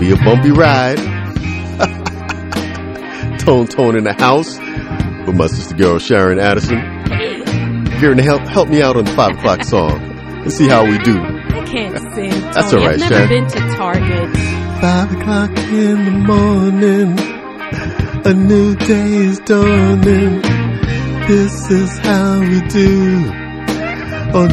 be a bumpy ride. Tone in the house with my sister girl Sharon Addison. Here, help me out on the 5 o'clock song. Let's see how we do. I can't sing, Tony. That's all right, I've never Sharon. been to Target. 5 o'clock in the morning, a new day is dawning. This is how we do on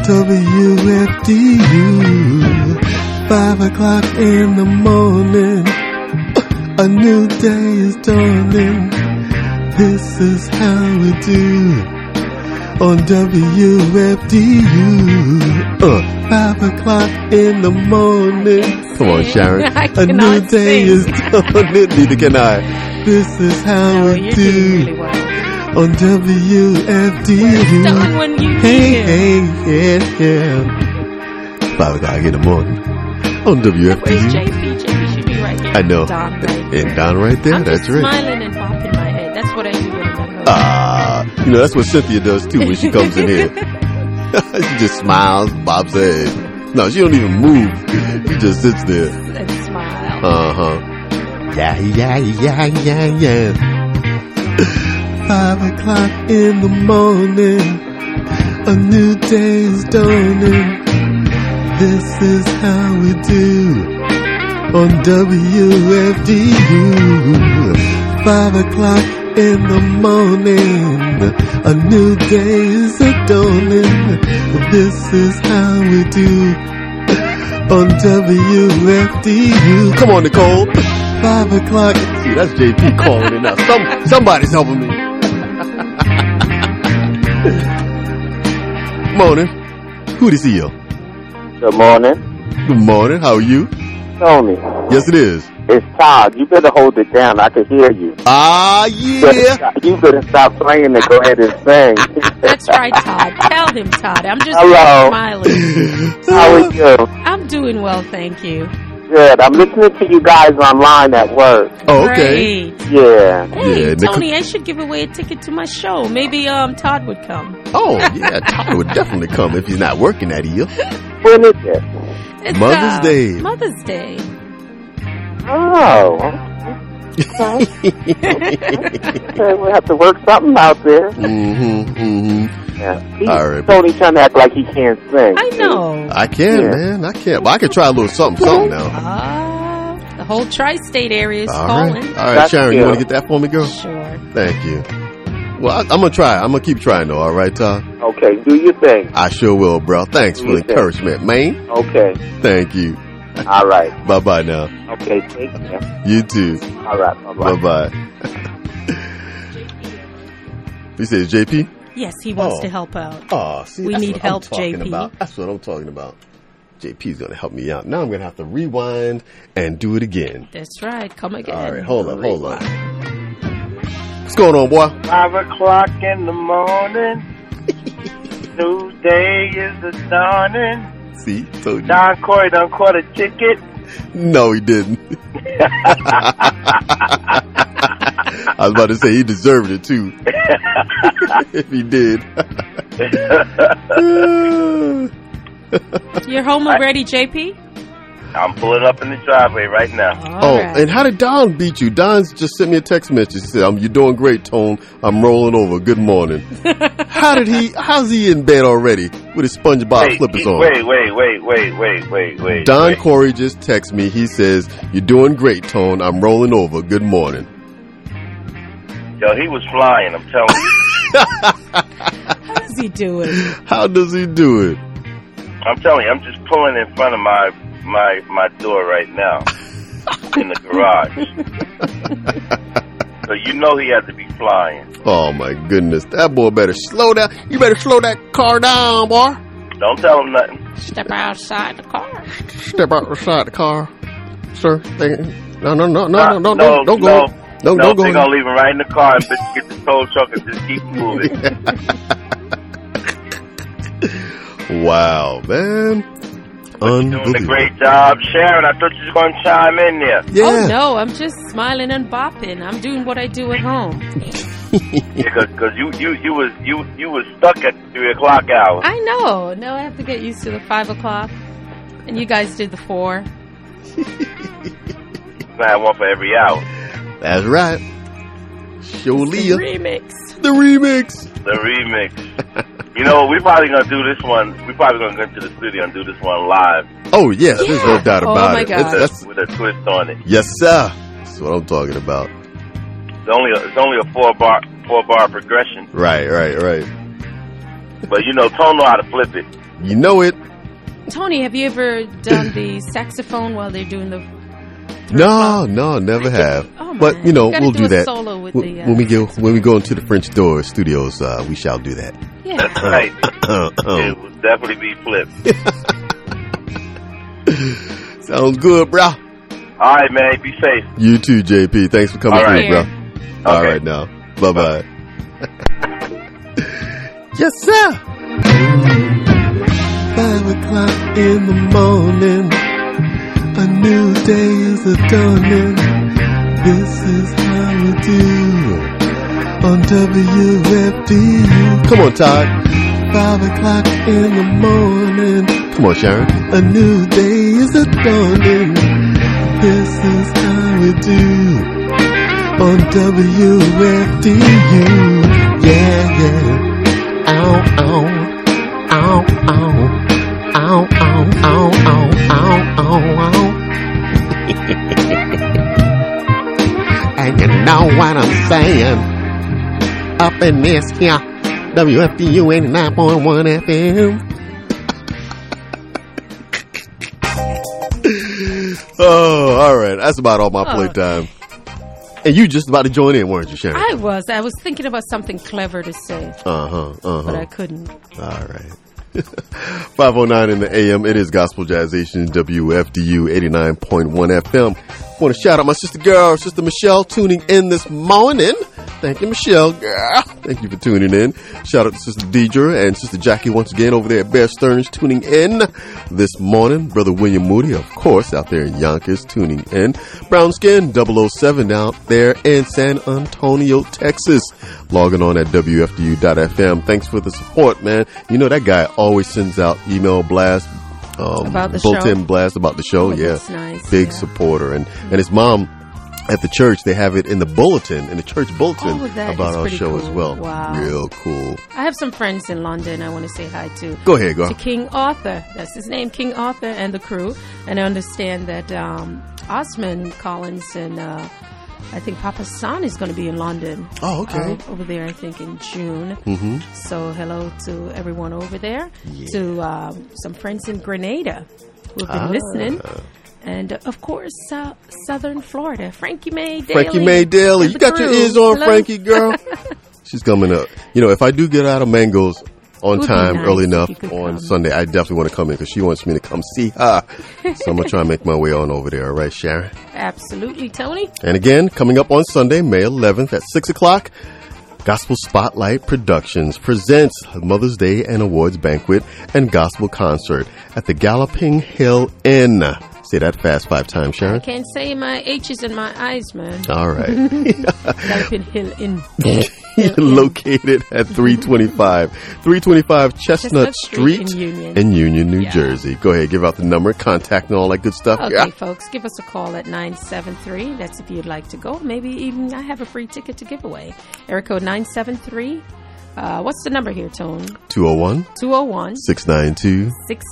WFDU. 5 o'clock in the morning, a new day is dawning. This is how we do on WFDU. 5 o'clock in the morning. Come on, Sharon. A new day is dawning. Neither can I. This is how we do really well. on WFDU. Done when you Hey, yeah. 5 o'clock in the morning on Where's WFDU. JP? JP should be right here. I know. Don right there. And Don right there. I'm That's just right. smiling and bopping my head. That's what I do when I'm at home. That's what Cynthia does too when she comes in here. She just smiles, bobs her head. No, she don't even move. She just sits there. And smile. Yeah. 5 o'clock in the morning, a new day is dawning. This is how we do on WFDU. 5 o'clock in the morning, a new day is dawning. This is how we do on WFDU. Come on, Nicole. 5 o'clock. See, that's JP calling it now. Somebody's helping me. Morning. Who this is? Good morning. Good morning. How are you? Tony. Yes, it is. It's Todd. You better hold it down. I can hear you. Yeah. You better stop playing and go ahead and sing. That's right, Todd. Tell him, Todd. I'm just Hello. smiling. How are you? I'm doing well, thank you. Good. I'm listening to you guys online at work. Oh, okay. Great. Yeah. Hey, Yeah, Tony, I should give away a ticket to my show. Maybe Todd would come. Oh, yeah. Todd would definitely come if he's not working that year. When is it? It's, Mother's Day. Mother's Day. Oh. Okay, we'll have to work something out there. Yeah. All right. Tony trying to act like he can't sing. I know. I can, Yeah. man. I can. Well, I can try a little something now. The whole tri-state area is All calling. right. All right, That's Sharon, you good. want to get that for me, girl? Sure. Thank you. Well, I'm going to try. I'm going to keep trying, though. All right, Todd? Okay, do your thing. I sure will, bro. Thanks for the You bet. encouragement, man. Okay. Thank you. All right. Bye-bye now. Okay, take care. You too. All right, bye-bye. Bye-bye. You said JP? Yes, he wants Oh. to help out. Oh, see, We that's need what help, I'm talking JP. about. That's what I'm talking about. JP's going to help me out. Now I'm going to have to rewind and do it again. That's right. Come again. All right, hold up. What's going on, boy? 5 o'clock in the morning. New day is a dawning. See, told you. Don Corey done caught a ticket. No, he didn't. I was about to say he deserved it too. If he did. You're home already, JP? I'm pulling up in the driveway right now. Oh, right. and how did Don beat you? Don's just sent me a text message. He said, "You're doing great, Tone. I'm rolling over. Good morning." How's he in bed already with his SpongeBob flippers on? Wait. Don Corey just texted me. He says, "You're doing great, Tone. I'm rolling over. Good morning." Yo, he was flying, I'm telling you. How does he do it? How does he do it? I'm telling you, I'm just pulling in front of my door right now in the garage. So you know he had to be flying. Oh my goodness, that boy better slow down. You better slow that car down, boy. Don't tell him nothing. Step outside the car. Step outside the car, sir. No, don't go. No, Don't go. they're going to leave him right in the car and get the tow truck and just keep moving. Wow, man. You're doing a great job. Sharon, I thought you were going to chime in there. Yeah. Oh, no, I'm just smiling and bopping. I'm doing what I do at home. Because you was stuck at the 3 o'clock hour. I know. No, I have to get used to the 5 o'clock. And you guys did the 4. gonna have one for every hour. That's right. Sholia. Remix. The remix. The remix. You know, we're probably gonna do this one. We're probably gonna go into the studio and do this one live. Oh, yeah. There's no doubt about my it. God. With a twist on it. Yes, sir. That's what I'm talking about. It's only a four bar progression. Right. But you know, Tone know how to flip it. You know it. Tony, have you ever done the saxophone while they're doing the... No, never have. Oh, man. But you know, Gotta we'll do do a that solo with when we go into the French Door Studios. We shall do that. Yeah. That's right. It will definitely be flipped. Sounds good, bro. All right, man. Be safe. You too, JP. Thanks for coming All right. through, bro. All Okay. right, now. Bye-bye. Yes, sir. 5 o'clock in the morning. A new day is dawning. This is how we do on WFDU. Come on, Todd. 5 o'clock in the morning. Come on, Sharon. A new day is dawning. This is how we do on WFDU. Yeah. Ow, ow. Ow, ow. Ow, ow, ow, ow, ow, ow, ow. And you know what I'm saying? Up in this here, WFDU 89.1 FM. Oh, all right. That's about all my playtime. And you just about to join in, weren't you, Sharon? I was thinking about something clever to say. But I couldn't. All right. 5:09 in the AM. It is Gospel Jazzation, WFDU 89.1 FM. Want to shout out my sister girl, Sister Michelle, tuning in this morning. Thank you, Michelle, girl. Thank you for tuning in. Shout out to Sister Deidre and Sister Jackie once again over there at Bear Stearns tuning in this morning. Brother William Moody, of course, out there in Yonkers tuning in. Brown Skin 007 out there in San Antonio, Texas. Logging on at WFDU.FM. Thanks for the support, man. You know that guy always sends out email blasts, about the bulletin show. Blast about the show. That's nice. Big supporter. And his mom at the church, they have it in the bulletin, in the church bulletin about our show cool. as well. Wow. Real cool. I have some friends in London I want to say hi to. Go ahead, girl. To King Arthur. That's his name, King Arthur and the crew. And I understand that Osmond Collins and I think Papa San is going to be in London. Oh, okay. Over there, I think, in June. Mm-hmm. So hello to everyone over there. Yeah. To some friends in Grenada who have been listening. And, of course, Southern Florida. Frankie Mae Daly. Frankie Mae Daly. You got your ears on, hello. Frankie, girl. She's coming up. You know, if I do get out of Mango's on time, early enough on Sunday, I definitely want to come in because she wants me to come see her. So I'm going to try and make my way on over there. All right, Sharon? Absolutely, Tony. And again, coming up on Sunday, May 11th at 6 o'clock, Gospel Spotlight Productions presents Mother's Day and Awards Banquet and Gospel Concert at the Galloping Hill Inn. Say that fast 5 times, Sharon. I can't say my H's in my eyes, man. All right. Galloping Hill Inn. Located at 325 Chestnut Street in Union, New Jersey. Go ahead, give out the number, contact, and all that good stuff. Okay, folks, give us a call at 973. That's if you'd like to go. Maybe even I have a free ticket to give away. Area code 973. What's the number here, Tone? 201 692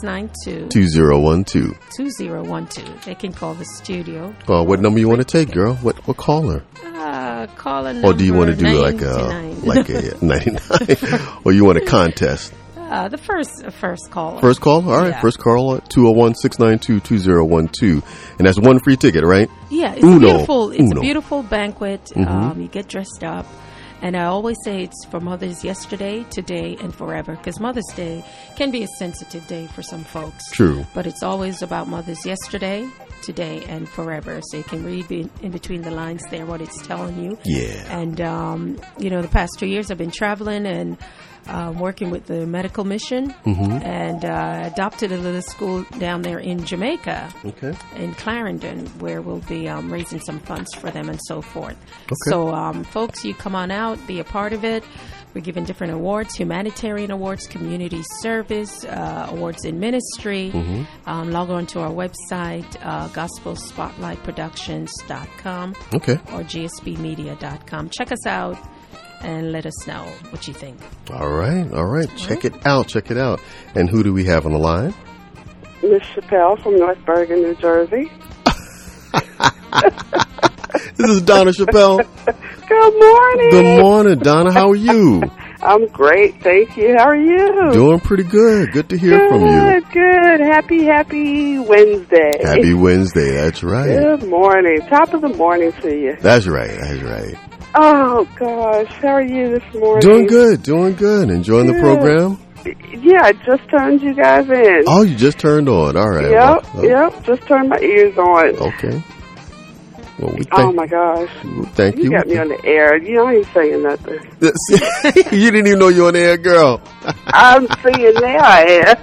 2012. 2012. They can call the studio. Well, what number you want to take, girl? What caller? Call a number. Or do you want to do 99. like a 99? Or you want a contest? The first caller. First call? All right. Yeah. First call at 201-692-2012. And that's one free ticket, right? Yeah. It's beautiful. It's a beautiful banquet. Mm-hmm. You get dressed up. And I always say it's for mothers yesterday, today, and forever. Because Mother's Day can be a sensitive day for some folks. True. But it's always about mothers yesterday, today, and forever. So you can read in between the lines there what it's telling you. Yeah. And, the past 2 years I've been traveling and working with the medical mission. Mm-hmm. And adopted a little school down there in Jamaica. Okay. In Clarendon, where we'll be raising some funds for them and so forth. Okay. So, folks, you come on out, be a part of it. We're giving different awards, humanitarian awards, community service, awards in ministry. Log on to our website, gospelspotlightproductions.com or gsbmedia.com. Check us out and let us know what you think. All right. Check it out. And who do we have on the line? Miss Chappelle from North Bergen, New Jersey. This is Donna Chappelle. Good morning. Good morning, Donna. How are you? I'm great, thank you. How are you? Doing pretty good. Good to hear from you. Good. Happy Wednesday. Happy Wednesday. That's right. Good morning. Top of the morning to you. That's right. Oh, gosh. How are you this morning? Doing good. Enjoying the program? Yeah, I just turned you guys in. Oh, you just turned on. All right. Yep. Just turned my ears on. Okay. Well, oh, my gosh. Thank you. You got me on the air. You know, I ain't saying nothing. You didn't even know you were on the air, girl. I'm saying now I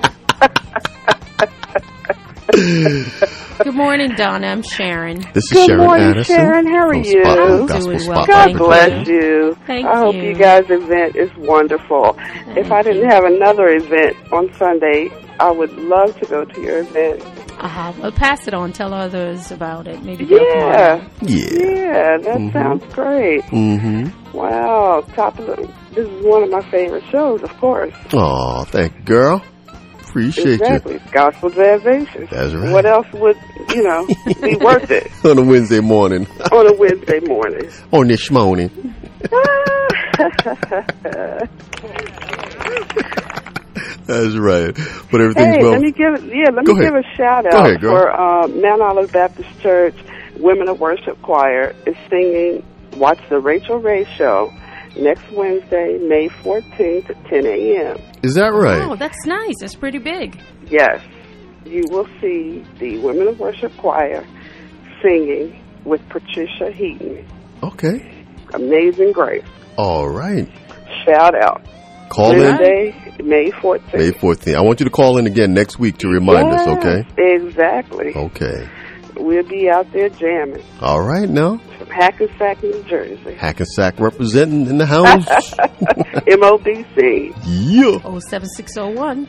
am. Good morning, Donna. I'm Sharon. This is Sharon morning, Addison. Sharon. How are you? Doing well. God bless you. Thank I hope you guys' event is wonderful. If I didn't have another event on Sunday, I would love to go to your event. Well, pass it on. Tell others about it. Maybe. Yeah, that sounds great. Wow, this is one of my favorite shows, of course. Oh, thank you, girl. Appreciate you. Gospel Jazzations. That's right. What else would, be worth it? On a Wednesday morning. On this morning. That's right. But everything's well. Let me give a shout out for Mount Olive Baptist Church Women of Worship Choir is singing Watch the Rachel Ray Show next Wednesday, May 14th at 10 a.m. Is that right? Oh, that's nice. That's pretty big. Yes. You will see the Women of Worship Choir singing with Patricia Heaton. Okay. Amazing Grace. All right. Shout out. Call Wednesday, May 14th. May 14th. I want you to call in again next week to remind us, okay? Exactly. Okay. We'll be out there jamming. All right, now. From Hackensack, New Jersey. Hackensack representing in the house. MOBC. Yeah. 07601.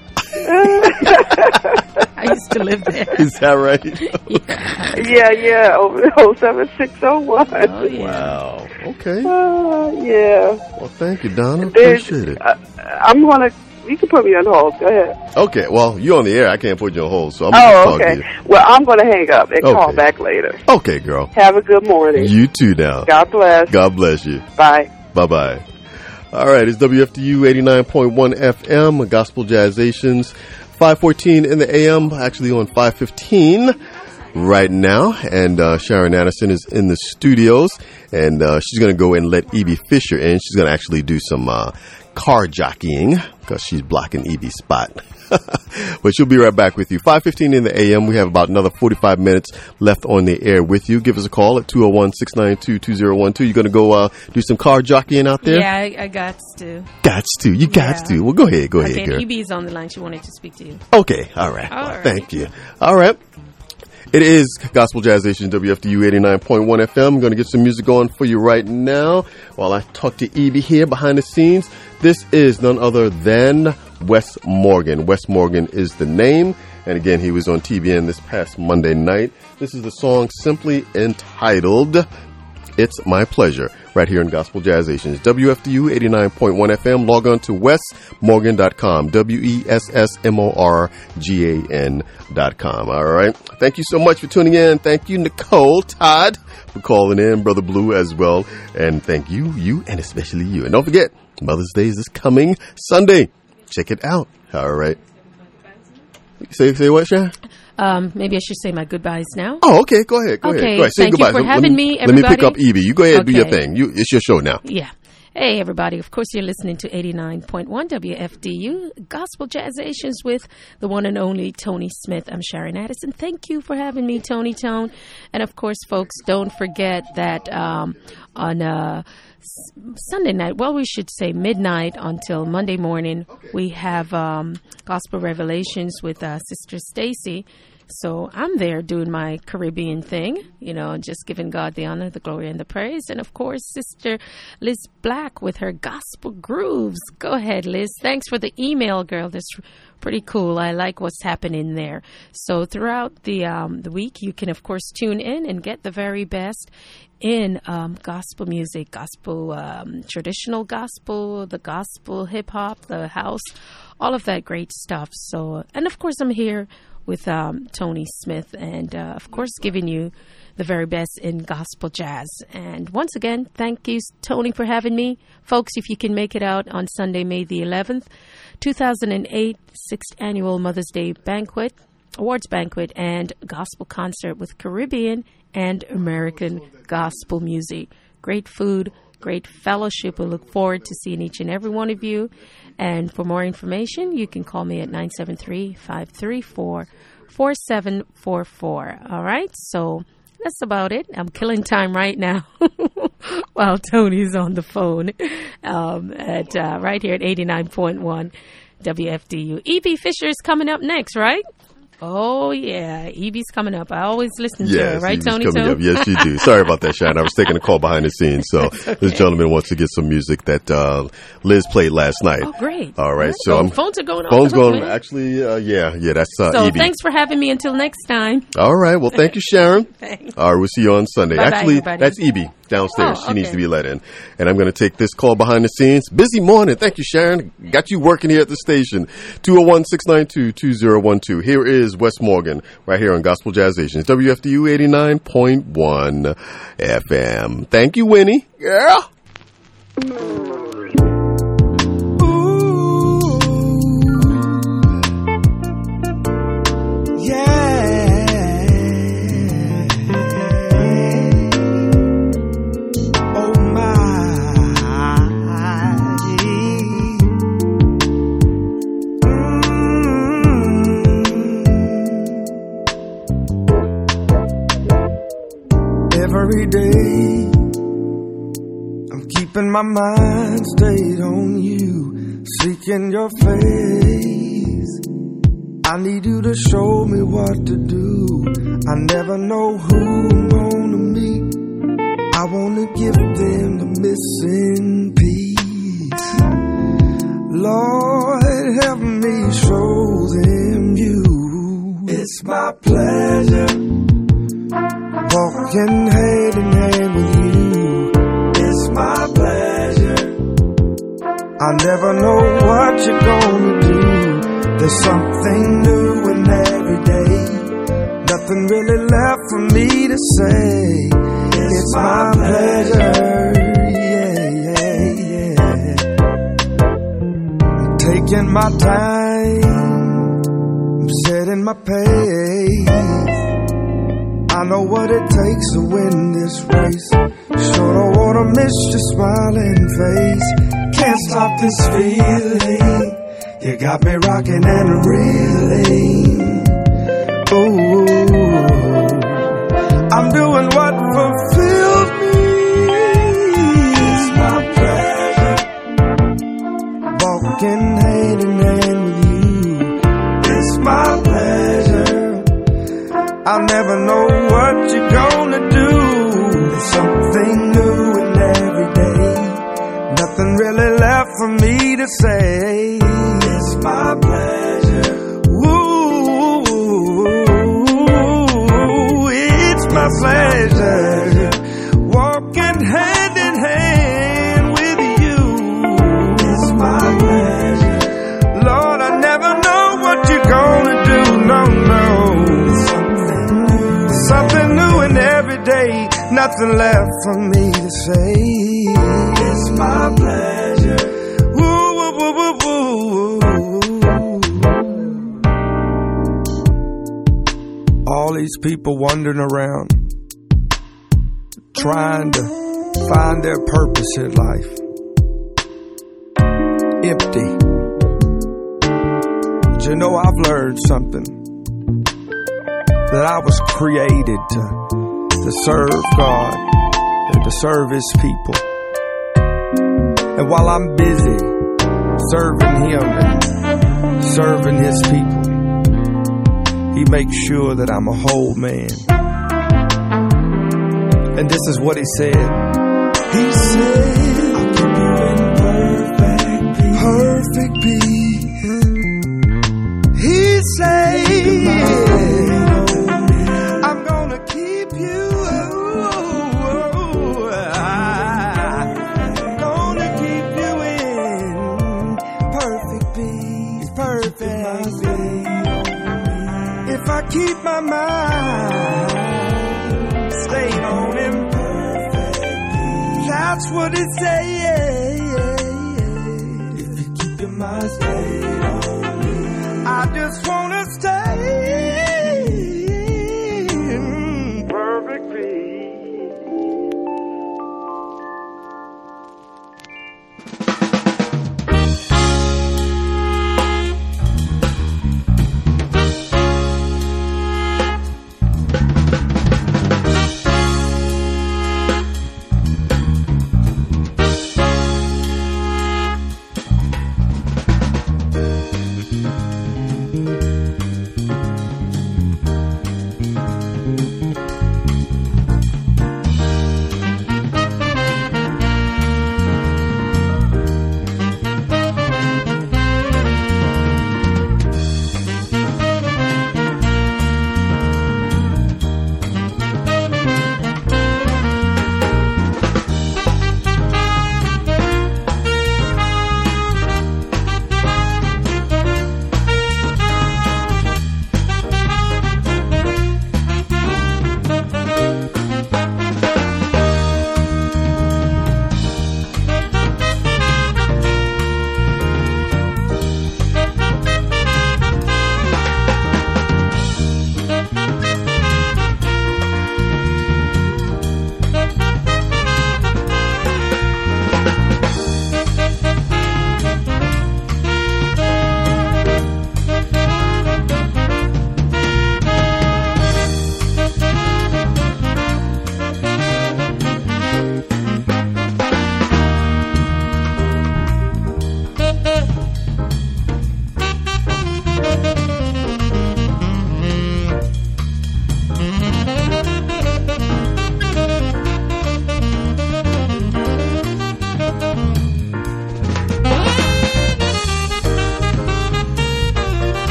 I used to live there. Is that right? Yeah. 07601. Oh, yeah. Wow. Okay. Yeah. Well, thank you, Donna. Appreciate it. You can put me on hold. Go ahead. Okay. Well, you're on the air. I can't put you on hold, so I'm going to talk to you. Well, I'm going to hang up and call back later. Okay, girl. Have a good morning. You too now. God bless. God bless you. Bye. Bye-bye. All right. It's WFDU 89.1 FM, Gospel Jazzations, 5:14 in the AM, actually on 5:15 right now. And Sharon Addison is in the studios, and she's going to go and let Evie Fisher in. She's going to actually do some car jockeying because she's blocking Evie's spot. But she'll be right back with you. 5:15 in the AM. We have about another 45 minutes left on the air with you. Give us a call at 201-692-2012. You're going to go do some car jockeying out there? Yeah, I got to. You got to. Well, go ahead, girl. Evie's on the line. She wanted to speak to you. Okay. All right. Thank you. All right. It is Gospel Jazzations, WFDU 89.1 FM. I'm going to get some music on for you right now while I talk to Evie here behind the scenes. This is none other than Wes Morgan. Wes Morgan is the name. And again, he was on TBN this past Monday night. This is the song simply entitled It's My Pleasure, right here in Gospel Jazzations. WFDU 89.1 FM. Log on to wesmorgan.com. WESSMORGAN.com. All right. Thank you so much for tuning in. Thank you, Nicole, Todd, for calling in, Brother Blue as well. And thank you, and especially you. And don't forget, Mother's Day is this coming Sunday. Check it out. All right. Say what, Sharon? Maybe I should say my goodbyes now. Oh, okay. Go ahead. Okay. Go ahead. Say Thank goodbyes. you for having me, everybody. Let me pick up Evie. You go ahead and do your thing. It's your show now. Yeah. Hey, everybody. Of course, you're listening to 89.1 WFDU, Gospel Jazzations with the one and only Tony Smith. I'm Sharon Addison. Thank you for having me, Tony Tone. And, of course, folks, don't forget that on Sunday night, well, we should say midnight until Monday morning, we have Gospel Revelations with Sister Stacy. So I'm there doing my Caribbean thing, just giving God the honor, the glory, and the praise. And, of course, Sister Liz Black with her gospel grooves. Go ahead, Liz. Thanks for the email, girl. That's pretty cool. I like what's happening there. So throughout the week, you can, of course, tune in and get the very best in gospel music, gospel, traditional gospel, the gospel hip-hop, the house, all of that great stuff. So, and, of course, I'm here with Tony Smith and, of course, giving you the very best in gospel jazz. And once again, thank you, Tony, for having me. Folks, if you can make it out on Sunday, May the 11th, 2008, 6th Annual Mother's Day Banquet, Awards Banquet, and Gospel Concert with Caribbean and American gospel music. Great food, great fellowship. We look forward to seeing each and every one of you. And for more information, you can call me at 973-534-4744. All right, so that's about it. I'm killing time right now while Tony's on the phone right here at 89.1 WFDU. E.B. Fisher is coming up next, right? Oh, yeah. E.B.'s coming up. I always listen to her, right, Tony? Up. Yes, you do. Sorry about that, Sharon. I was taking a call behind the scenes. So okay. This gentleman wants to get some music that Liz played last night. Oh, great. All right. So phones are going on. Phones going. Actually, yeah, that's so E.B. Thanks for having me until next time. All right. Well, thank you, Sharon. Thanks. All right. We'll see you on Sunday. Bye-bye, actually, everybody. That's E.B. downstairs. Oh, She needs to be let in. And I'm going to take this call behind the scenes. Busy morning. Thank you, Sharon. Got you working here at the station. 201-692-2012. Here is Wes Morgan right here on Gospel Jazz Stations. WFDU 89.1 FM. Thank you, Winnie. Yeah. Every day I'm keeping my mind stayed on you, seeking your face. I need you to show me what to do. I never know who I'm gonna meet. I wanna give them the missing piece. Lord, help me show them you. It's my pleasure walking hand in hand with you. It's my pleasure. I never know what you're gonna do. There's something new in every day. Nothing really left for me to say. It's my pleasure. Yeah. I'm taking my time. I'm setting my pace. I know what it takes to win this race. Sure don't wanna miss your smiling face. Can't stop this feeling. You got me rocking and reeling. Ooh, I'm doing what fulfills me. It's my pleasure walking hand in hand with you. It's my pleasure. I'll never know what you're gonna do. There's something new in every day. Nothing really left for me to say. It's my pleasure. Ooh, it's my pleasure. Walking hand in hand with you. It's my pleasure. Lord, I never know what you're gonna do. No. Something new and every day, nothing left for me to say. It's my pleasure. Woo, woo, woo, woo, woo. All these people wandering around, trying to find their purpose in life. Empty. But you know, I've learned something. That I was created to serve God and to serve His people. And while I'm busy serving Him and serving His people, He makes sure that I'm a whole man. And this is what he said. He said, I'll keep you in perfect peace. He said, I'm gonna keep you. Gonna keep you in perfect peace. Perfect peace. If I keep my mind stayed on him, that's what it says. If you keep your mind stayed on me, I just wanna stay in perfect peace.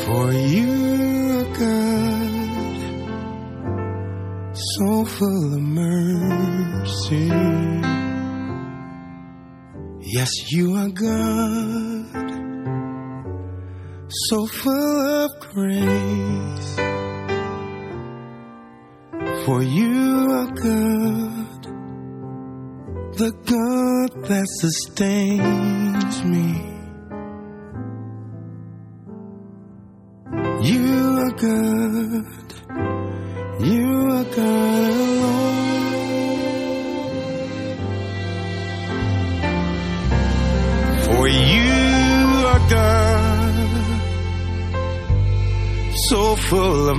For you are God, so full of mercy. Yes, you are God, so full of grace. For you are God, the God that sustains me. You are God, you are God alone. For you are God, so full of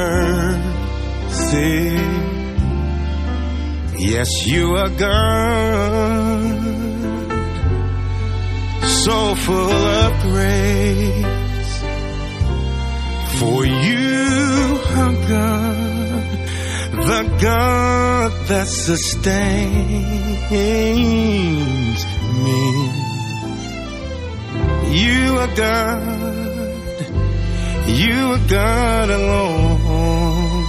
mercy. Yes, you are God, so full of grace. For you are God, the God that sustains me. You are God, you are God alone.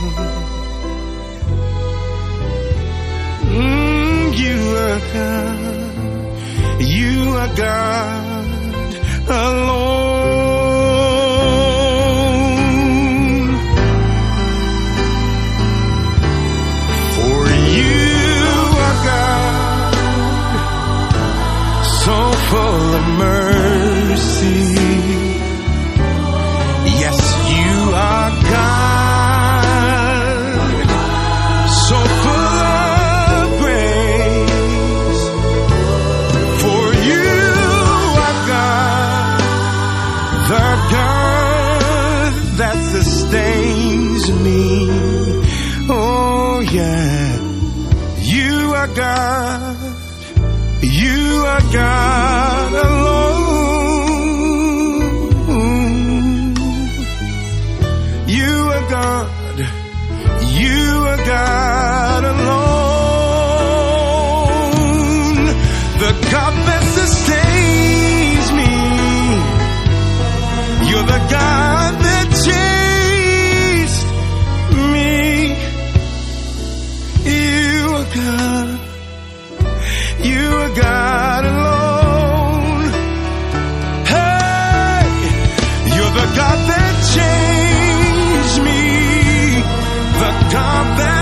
You are God, you are God alone. Full of mercy. Yes, you are God, so full of grace. For you are God, the God that sustains me. Oh yeah, you are God. You are God alone. You are God. You are God alone. The God that sustains me. You're the God that chased me. You are God. You are God alone. Hey, you're the God that changed me, the God that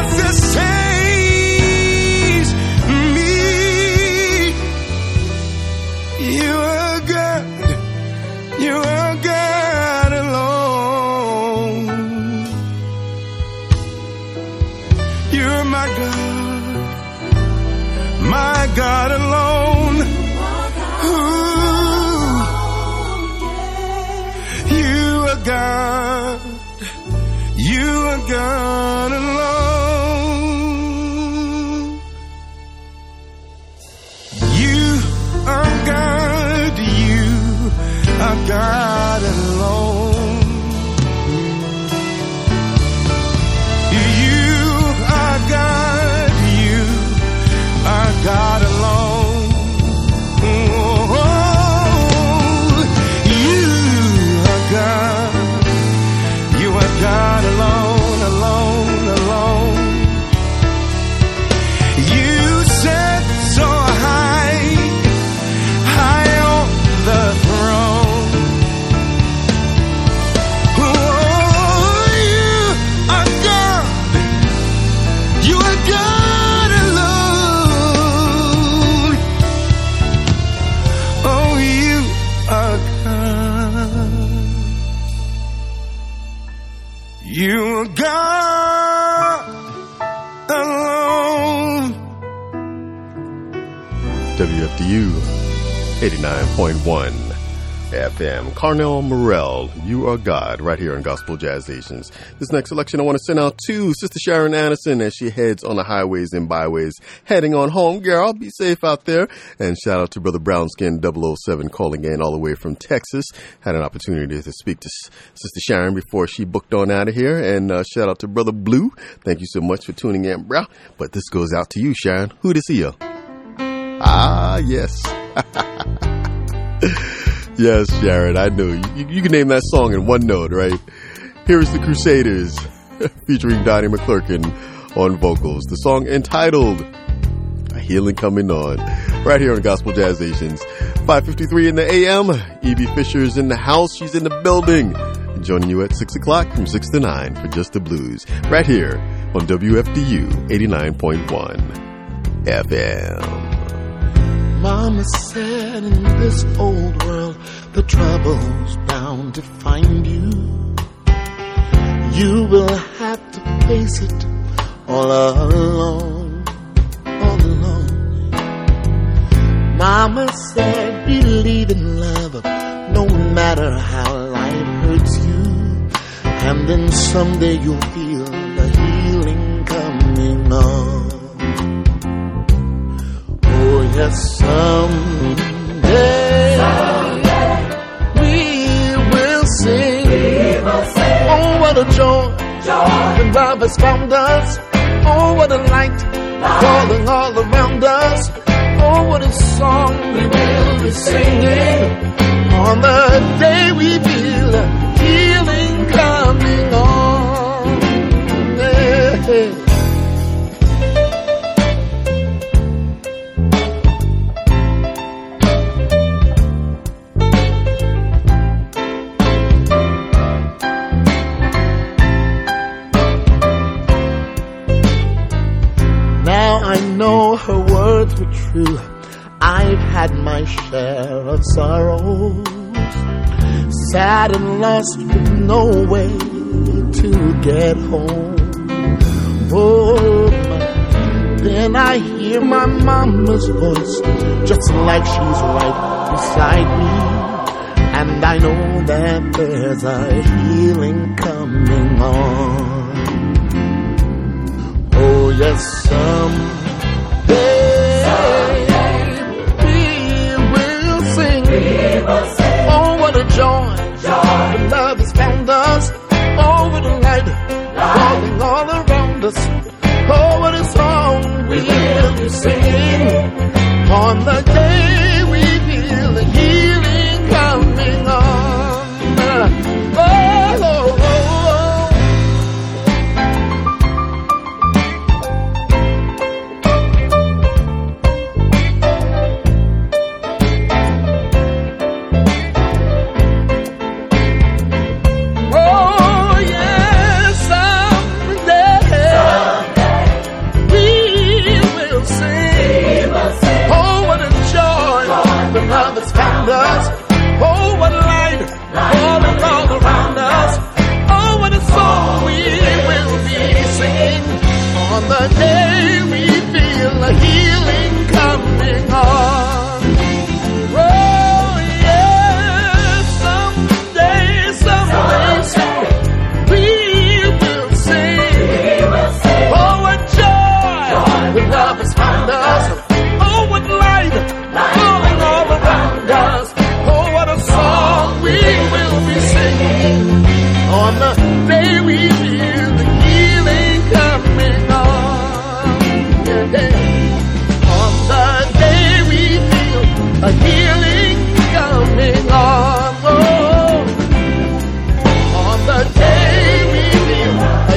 sustains me. You are God, you are God alone. You're my God, my God alone. Ooh. You are God, you are God alone. You are God, you are God alone. You are God, you are God alone. Oh, you are God. You are God alone, alone, alone. You sit so high, high on the throne. Oh, you are God. You are God alone. Oh, you are God. You are God alone. WFDU 89.1 FM. Carnell Morrell, You Are God, right here on Gospel Jazz Stations. This next selection I want to send out to Sister Sharon Anderson as she heads on the highways and byways, heading on home. Girl, be safe out there. And shout out to Brother Brownskin 007 calling in all the way from Texas. Had an opportunity to speak to Sister Sharon before she booked on out of here. And shout out to Brother Blue. Thank you so much for tuning in, bro. But this goes out to you, Sharon. Who to see you? Ah, yes. Yes, Sharon, I know. You can name that song in one note, right? Here is the Crusaders featuring Donnie McClurkin on vocals. The song entitled A Healing Coming On, right here on Gospel Jazz Nations. 5:53 in the AM. Evie Fisher's in the house. She's in the building. Joining you at 6 o'clock from 6 to 9 for Just the Blues, right here on WFDU 89.1 FM. Mama said in this old world, the trouble's bound to find you. You will have to face it all alone, all alone. Mama said believe in love no matter how life hurts you, and then someday you'll feel the healing coming on. Oh yes, someday we will sing. Oh, what a joy when love has found us. Oh, what a light falling all around us. Oh, what a song we will be singing on the day we feel the healing coming on. Yeah. I know her words were true. I've had my share of sorrows, sad and lost with no way to get home. Oh, then I hear my mama's voice, just like she's right beside me, and I know that there's a healing coming on. Oh yes, someday we will sing. Oh, what a joy when love has found us. Oh, what a light falling all around us. Oh, what a song we will be singing on the day we feel the healing coming on. Oh, oh, oh. Love has found us. Oh, what a light falling all around us. Oh, what a song we will be singing on the day we feel a healing coming on. Oh, yes, someday we will sing. Oh, what joy when love has found us. Oh, what light falling all around us. Oh, what a song we will be singing on the day we feel the healing coming on. Yeah. On the day we feel a healing coming on. Oh, on the day we feel a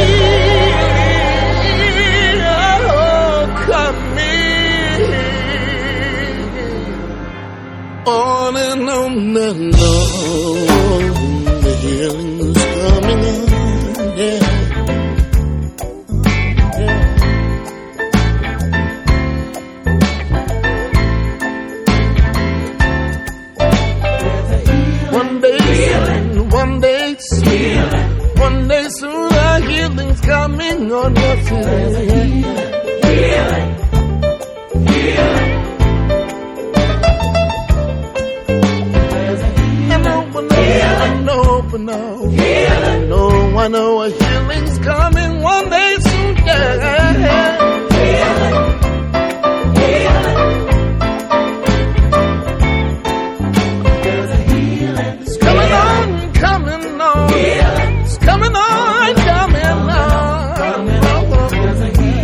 healing coming on and on and on. The healing's coming on, yeah. One day soon the healing's coming on. Yes, healing. I know a healing's coming one day soon, yeah. It's coming on, coming on. It's coming on, coming on. There's a healing.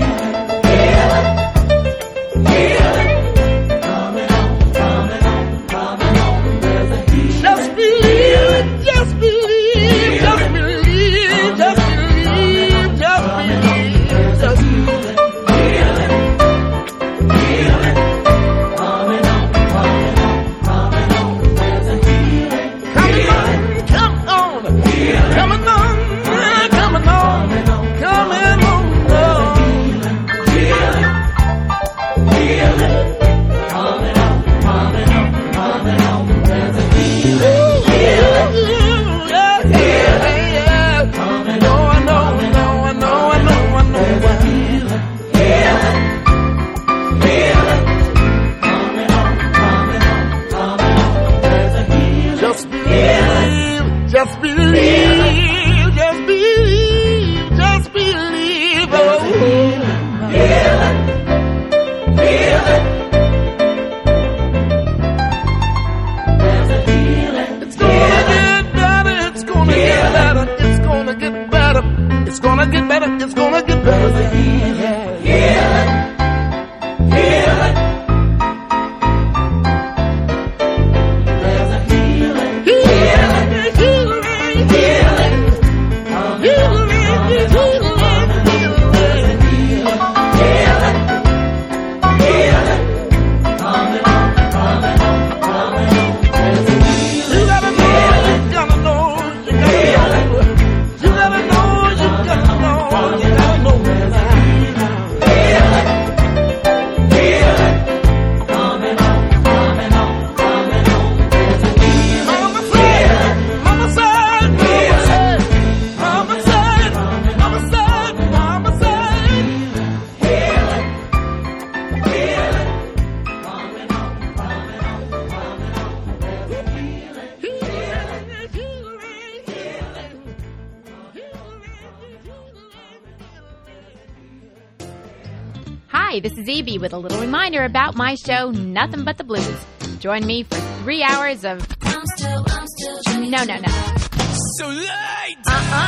this is Evie with a little reminder about my show, Nothing But the Blues. Join me for 3 hours of... No. So late!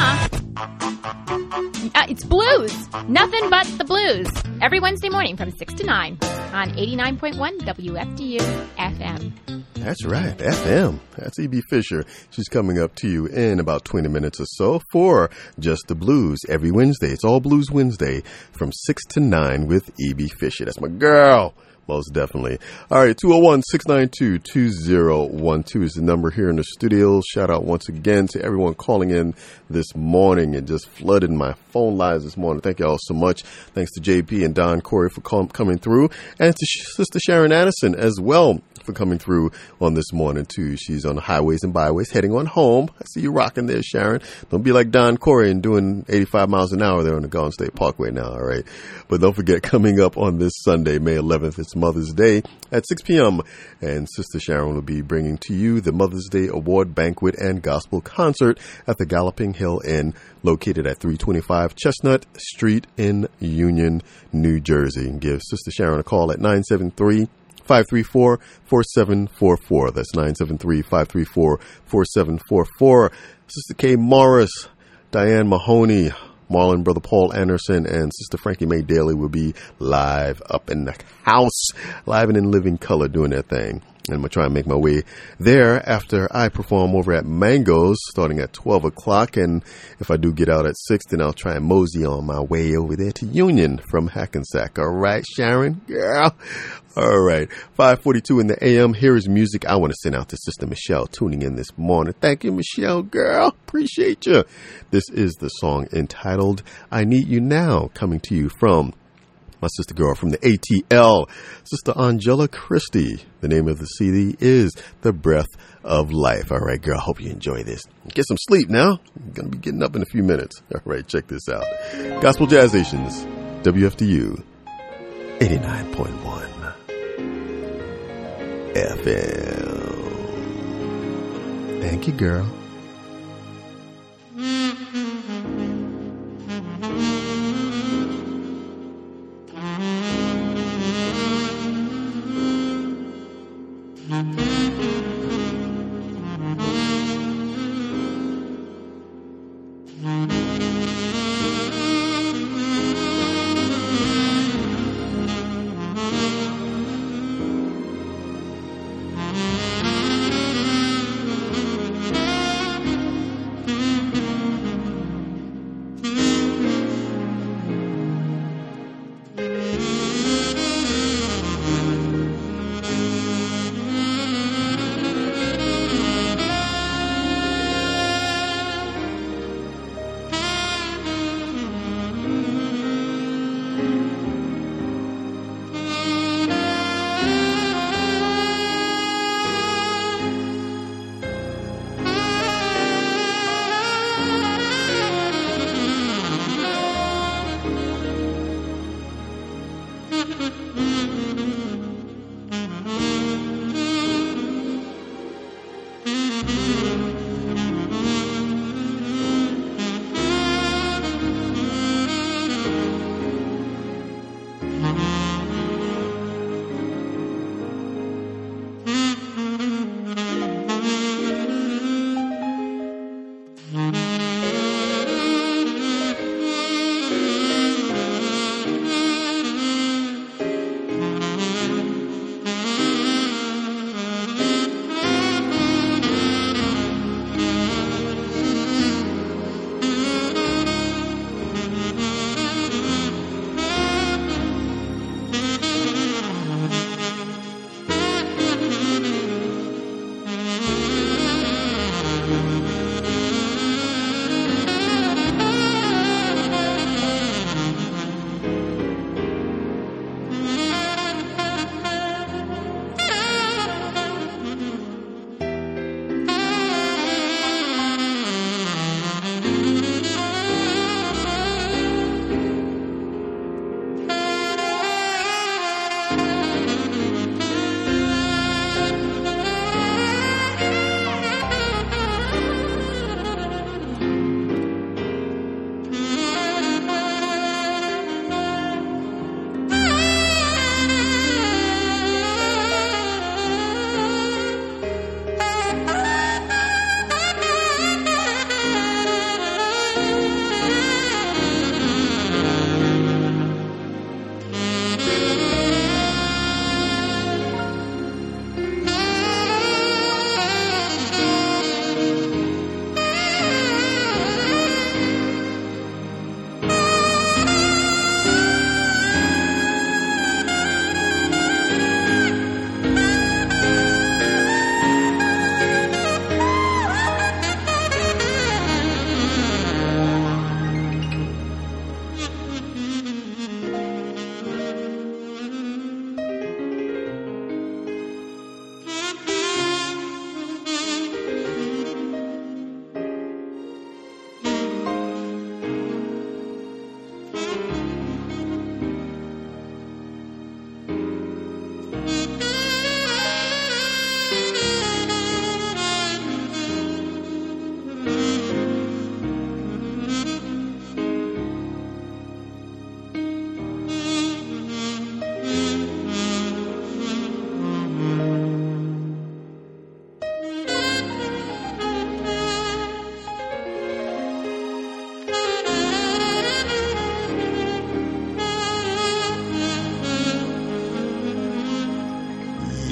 It's blues. Nothing but the blues. Every Wednesday morning from 6 to 9 on 89.1 WFDU FM. That's right, FM. That's E.B. Fisher. She's coming up to you in about 20 minutes or so for Just the Blues every Wednesday. It's All Blues Wednesday from 6 to 9 with E.B. Fisher. That's my girl. Most definitely. All right, 201-692-2012 is the number here in the studio. Shout out once again to everyone calling in this morning and just flooding my phone lines this morning. Thank you all so much. Thanks to JP and Don Corey for coming through, and to Sister Sharon Addison as well for coming through on this morning too. She's on the highways and byways heading on home. I see you rocking there, Sharon. Don't be like Don Corey and doing 85 miles an hour there on the Garden State Parkway now, all right? But don't forget, coming up on this Sunday, May 11th, it's Mother's Day at 6 p.m. And Sister Sharon will be bringing to you the Mother's Day Award Banquet and Gospel Concert at the Galloping Hill Inn, located at 325 Chestnut Street in Union, New Jersey. And give Sister Sharon a call at 973-534-4744. That's 973-534-4744. Sister Kay Morris, Diane Mahoney, Marlon, Brother Paul Anderson, and Sister Frankie Mae Daly will be live up in the house, live and in living color doing their thing. And I'm going to try and make my way there after I perform over at Mango's starting at 12 o'clock. And if I do get out at 6, then I'll try and mosey on my way over there to Union from Hackensack. All right, Sharon? Girl. All right. 5:42 in the a.m. Here is music I want to send out to Sister Michelle tuning in this morning. Thank you, Michelle, girl. Appreciate you. This is the song entitled I Need You Now, coming to you from my sister girl from the ATL, Sister Angela Christie. The name of the CD is The Breath of Life. All right, girl, hope you enjoy this. Get some sleep now. I'm going to be getting up in a few minutes. All right, check this out. Gospel Jazz Stations, WFDU 89.1 FM. Thank you, girl.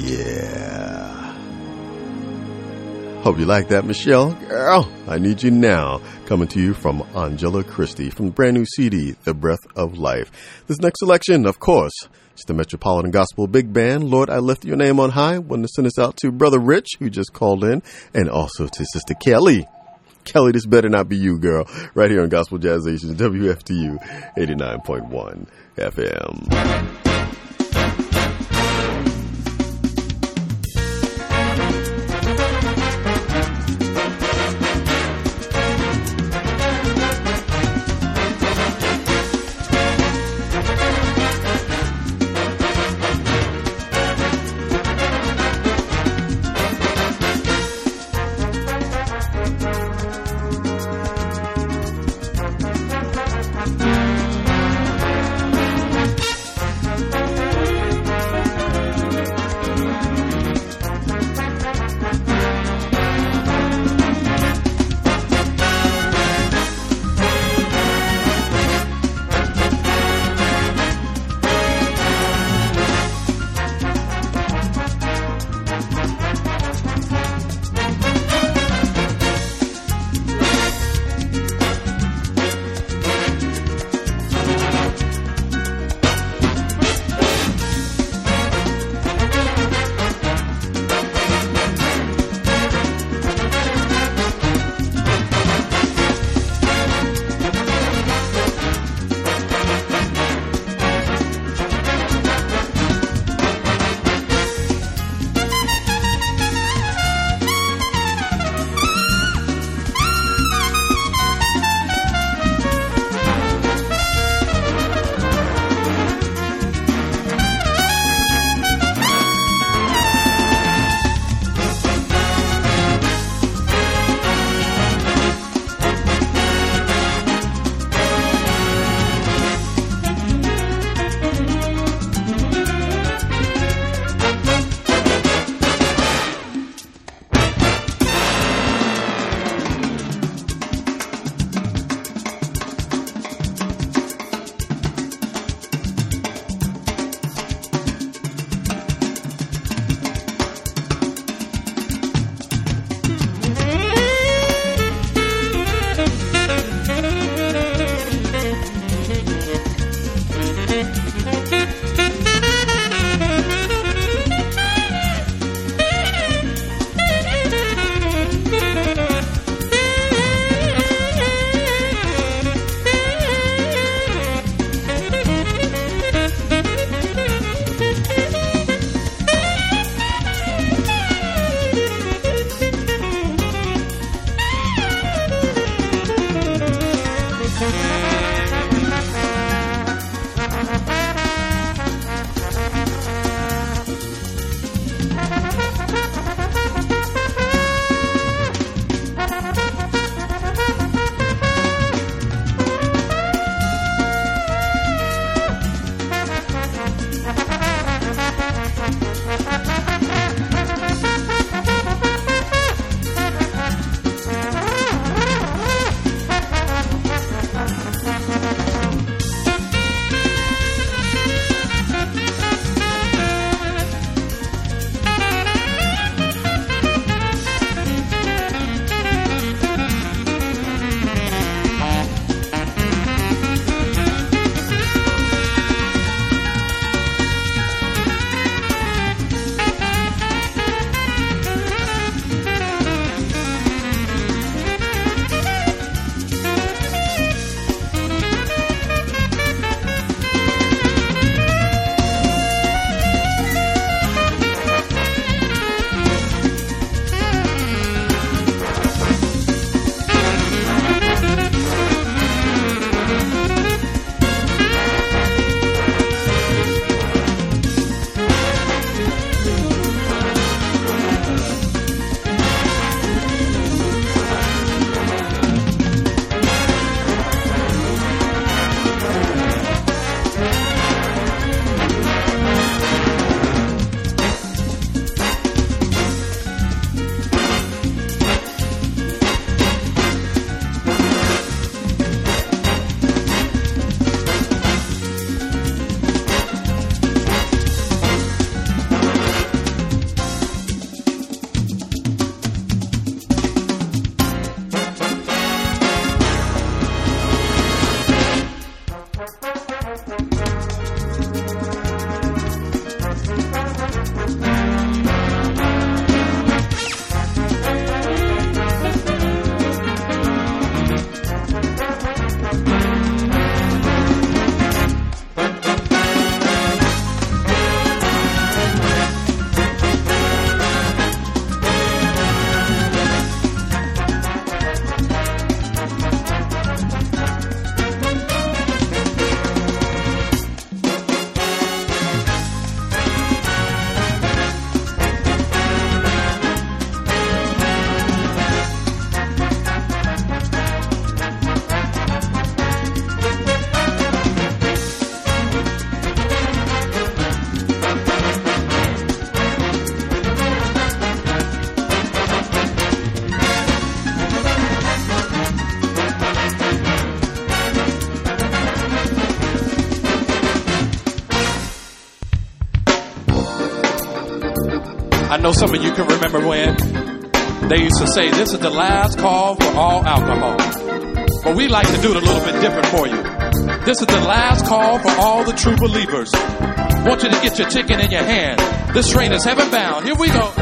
Yeah. Hope you like that, Michelle. Girl, I Need You Now. Coming to you from Angela Christie from the brand new CD, The Breath of Life. This next selection, of course, it's the Metropolitan Gospel Big Band. Lord, I lift your name on high. Want to send us out to Brother Rich, who just called in, and also to Sister Kelly. Kelly, this better not be you, girl. Right here on Gospel Jazz Station, WFTU 89.1 FM. I know some of you can remember when they used to say, this is the last call for all alcohol. But we like to do it a little bit different for you. This is the last call for all the true believers. I want you to get your ticket in your hand. This train is heaven bound. Here we go.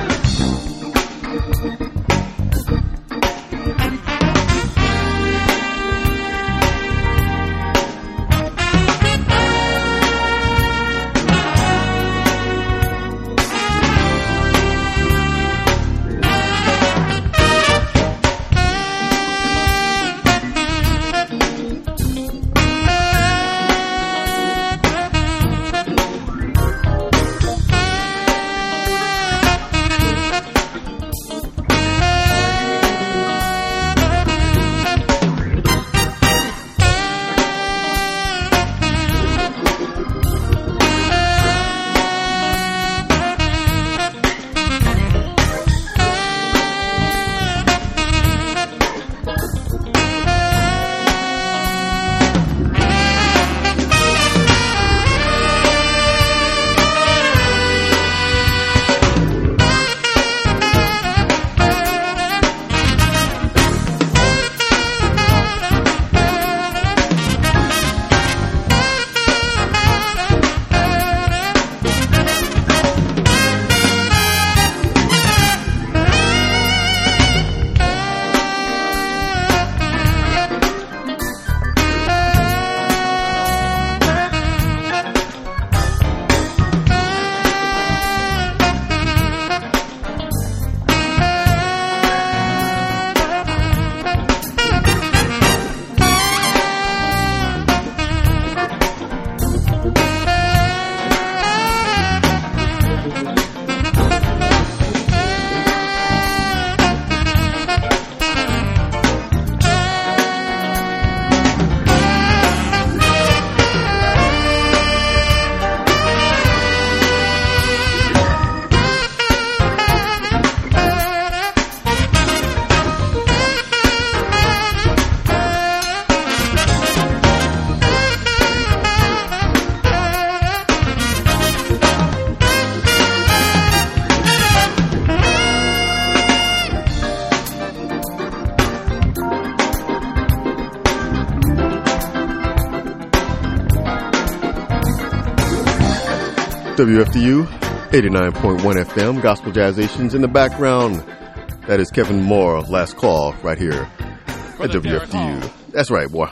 WFDU 89.1 FM, Gospel Jazzations in the background. That is Kevin Moore, Last Call, right here at WFDU. That's right, boy.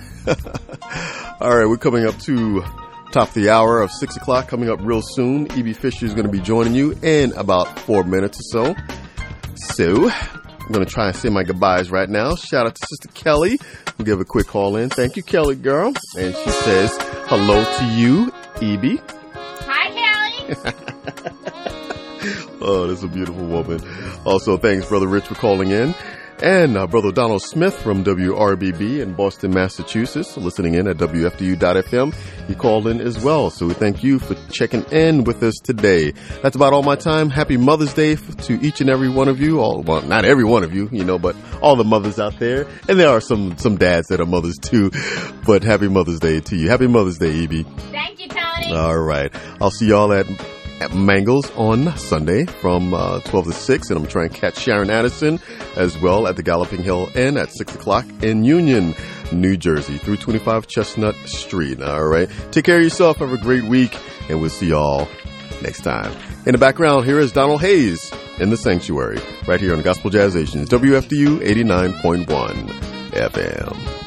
All right, we're coming up to top of the hour of 6 o'clock, coming up real soon. E.B. Fisher is going to be joining you in about 4 minutes or so. So, I'm going to try and say my goodbyes right now. Shout out to Sister Kelly. We'll give a quick call in. Thank you, Kelly, girl. And she says, hello to you, E.B. Oh, this is a beautiful woman. Also, thanks, Brother Rich, for calling in. And Brother Donald Smith from WRBB in Boston, Massachusetts, listening in at WFDU.FM. He called in as well. So we thank you for checking in with us today. That's about all my time. Happy Mother's Day to each and every one of you. Well, not every one of you, but all the mothers out there. And there are some dads that are mothers too. But happy Mother's Day to you. Happy Mother's Day, E.B. Thank you, Tony. All right. I'll see y'all at Mangles on Sunday from 12 to 6, and I'm trying to catch Sharon Addison as well at the Galloping Hill Inn at 6 o'clock in Union, New Jersey, 325 Chestnut Street. All right. Take care of yourself. Have a great week, and we'll see y'all next time. In the background, here is Donald Hayes in the Sanctuary, right here on Gospel Jazzations, WFDU 89.1 FM.